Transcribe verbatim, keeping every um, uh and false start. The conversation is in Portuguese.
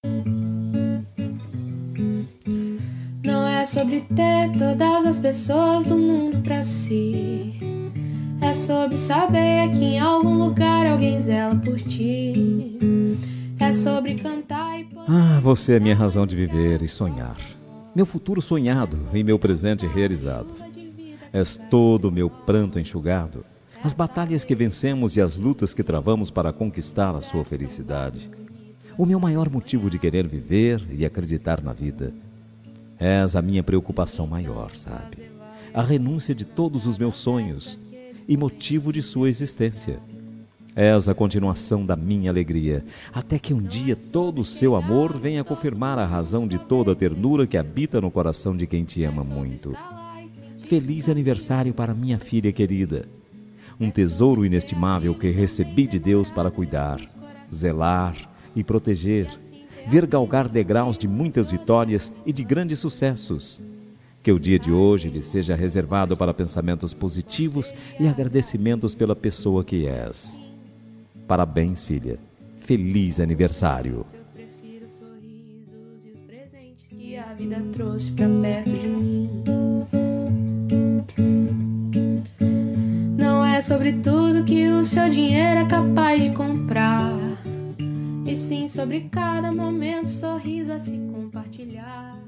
Não é sobre ter todas as pessoas do mundo pra si. É sobre saber que em algum lugar alguém zela por ti. É sobre cantar e poder... Ah, você é minha razão de viver e sonhar. Meu futuro sonhado e meu presente realizado. És todo o meu pranto enxugado, as batalhas que vencemos e as lutas que travamos para conquistar a sua felicidade. O meu maior motivo de querer viver e acreditar na vida. És a minha preocupação maior, sabe? A renúncia de todos os meus sonhos e motivo de sua existência. És a continuação da minha alegria, até que um dia todo o seu amor venha confirmar a razão de toda a ternura que habita no coração de quem te ama muito. Feliz aniversário para minha filha querida. Um tesouro inestimável que recebi de Deus para cuidar, zelar e proteger, ver galgar degraus de muitas vitórias e de grandes sucessos. Que o dia de hoje lhe seja reservado para pensamentos positivos e agradecimentos pela pessoa que és. Parabéns, filha. Feliz aniversário. Eu prefiro os sorrisos e os presentes que a vida trouxe pra perto de mim. Não é sobre tudo que o seu dinheiro é capaz de comprar, e sim sobre cada momento, sorriso a se compartilhar.